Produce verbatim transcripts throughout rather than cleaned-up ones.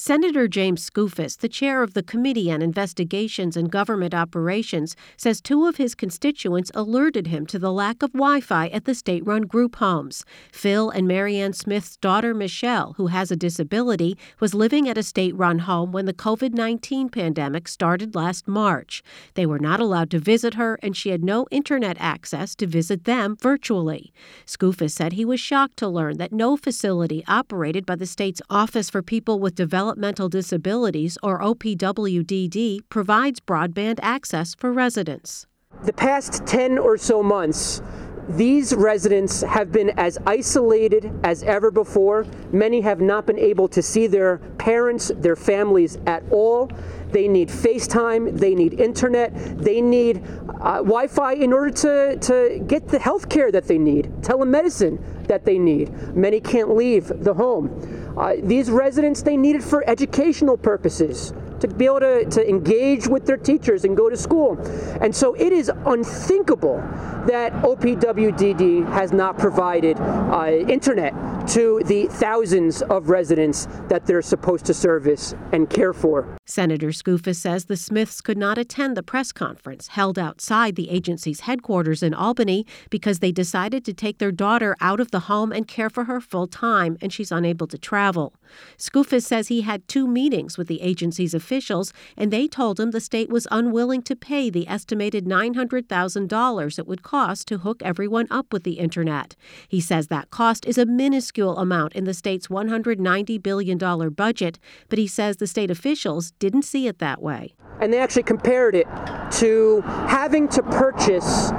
Senator James Skoufis, the chair of the Committee on Investigations and Government Operations, says two of his constituents alerted him to the lack of Wi-Fi at the state-run group homes. Phil and Marianne Smith's daughter, Michelle, who has a disability, was living at a state-run home when the covid nineteen pandemic started last March. They were not allowed to visit her, and she had no internet access to visit them virtually. Skoufis said he was shocked to learn that no facility operated by the state's Office for People with Developmental Disabilities, or O P W D D, provides broadband access for residents. The past ten or so months, these residents have been as isolated as ever before. Many have not been able to see their parents, their families at all. They need FaceTime, they need internet, they need uh, Wi-Fi in order to, to get the health care that they need, telemedicine that they need. Many can't leave the home. Uh, these residents, they need it for educational purposes, to be able to, to engage with their teachers and go to school. And so it is unthinkable that O P W D D has not provided uh, internet to the thousands of residents that they're supposed to service and care for. Senator Skoufis says the Smiths could not attend the press conference held outside the agency's headquarters in Albany because they decided to take their daughter out of the home and care for her full time, and she's unable to travel. Skoufis says he had two meetings with the agency's officials, and they told him the state was unwilling to pay the estimated nine hundred thousand dollars it would cost to hook everyone up with the internet. He says that cost is a minuscule amount in the state's one hundred ninety billion dollars budget, but he says the state officials didn't see it that way. And they actually compared it to having to purchase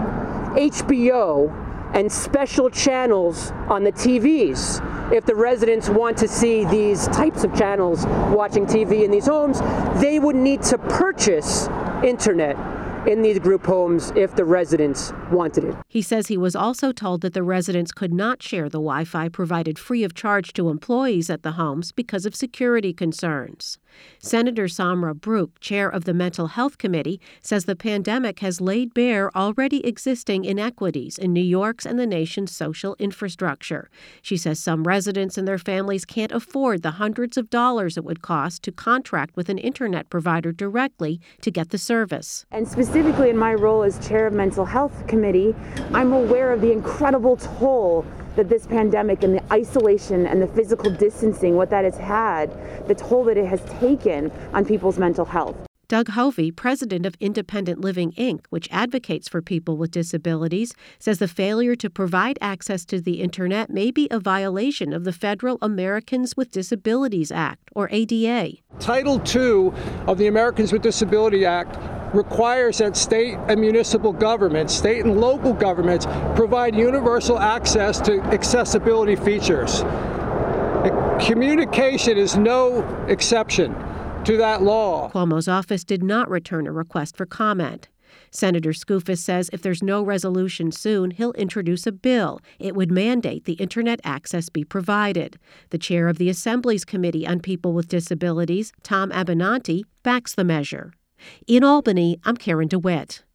H B O and special channels on the T Vs. If the residents want to see these types of channels watching T V in these homes, they would need to purchase internet in these group homes if the residents wanted it. He says he was also told that the residents could not share the Wi-Fi provided free of charge to employees at the homes because of security concerns. Senator Samra Brook, chair of the Mental Health Committee, says the pandemic has laid bare already existing inequities in New York's and the nation's social infrastructure. She says some residents and their families can't afford the hundreds of dollars it would cost to contract with an internet provider directly to get the service. And specifically in my role as chair of Mental Health Committee, I'm aware of the incredible toll that this pandemic and the isolation and the physical distancing, what that has had, the toll that it has taken on people's mental health. Doug Hovey, president of Independent Living, Incorporated, which advocates for people with disabilities, says the failure to provide access to the internet may be a violation of the Federal Americans with Disabilities Act, or A D A. Title two of the Americans with Disabilities Act requires that state and municipal governments, state and local governments, provide universal access to accessibility features. Communication is no exception to that law. Cuomo's office did not return a request for comment. Senator Skoufis says if there's no resolution soon, he'll introduce a bill. It would mandate the internet access be provided. The chair of the Assembly's Committee on People with Disabilities, Tom Abenanti, backs the measure. In Albany, I'm Karen DeWitt.